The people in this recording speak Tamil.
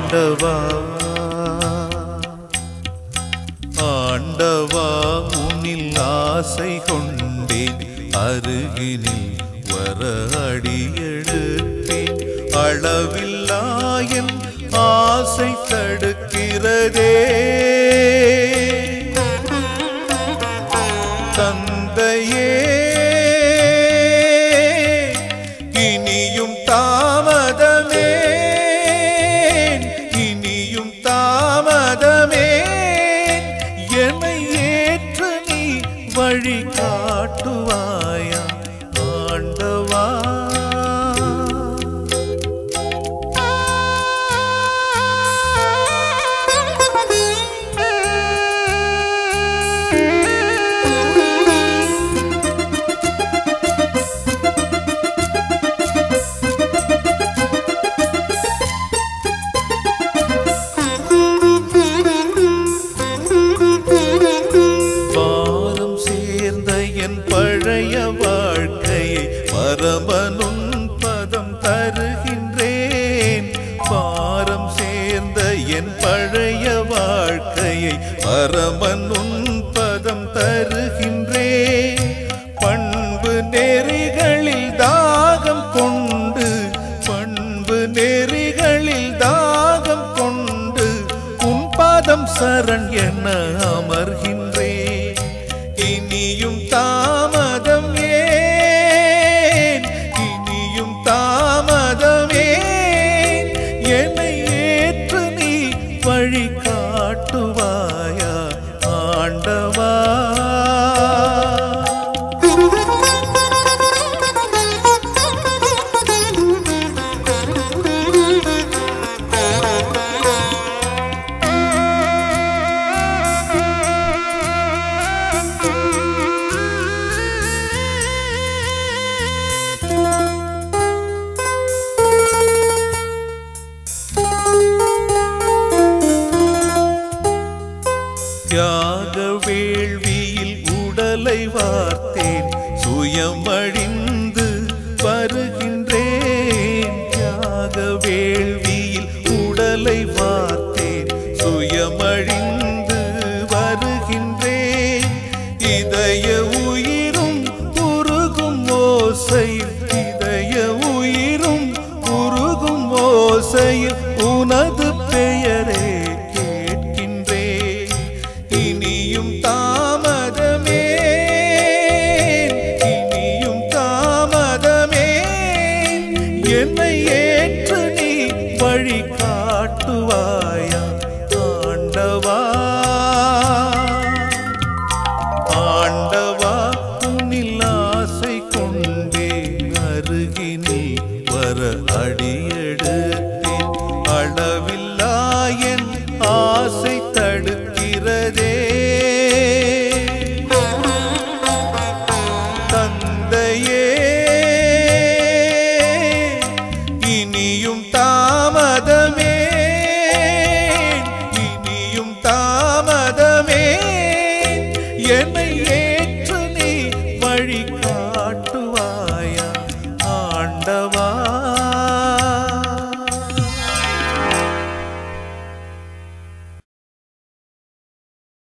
ஆண்டவா ஆண்டவா உன்னில் ஆசை கொண்டேன் அருகினில் வர அடியெடுத்தேன் அளவில்லா என் ஆசை தடுக்கிறதே தந்தையே இனியும் தாமதமே இனியும் தாமதமே என்னை ஏற்று நீ வழி காட்டுவாயா ஆண்டவா பழைய வாழ்க்கையை பரமனுன் பதம் தருகின்றேன் பாரம் சேர்ந்த என் பழைய வாழ்க்கையை பரமனுன் பதம் தருகின்றேன் பண்பு நெறிகளில் தாகம் கொண்டு பண்பு நெறிகளில் தாகம் கொண்டு உன் பாதம் சரண் என அமர்கின்றேன் இனியும் தாமதம் ஏன் இனியும் தாமதம் ஏன் என்னை ஏற்று நீ வழி காட்டுவாயா ஆண்டவா தியாக வேள்வியில் உடலை வார்த்தேன் சுயமழிந்து வருகின்றேன் தியாக வேள்வியில் உடலை வார்த்தேன் சுயமழிந்து வருகின்றேன் இதய உயிரும் உருகும் ஓசையில் இதய உயிரும் உருகும் ஓசையில் உனது பெயரே இனியும் தாமதமே இனியும் தாமதமே என்னை ஏற்று நீ வழி காட்டுவாயா ஆண்டவா ஆண்டவா உன்னில் ஆசை கொண்டே அருகினில் வர அடியெடுத்தேன் அளவில்லா என் ஆசை தடுக்கிறதே தந்தையே இனியும் தாமதமே இனியும் தாமதமே என்னை ஏற்று நீ வழி காட்டு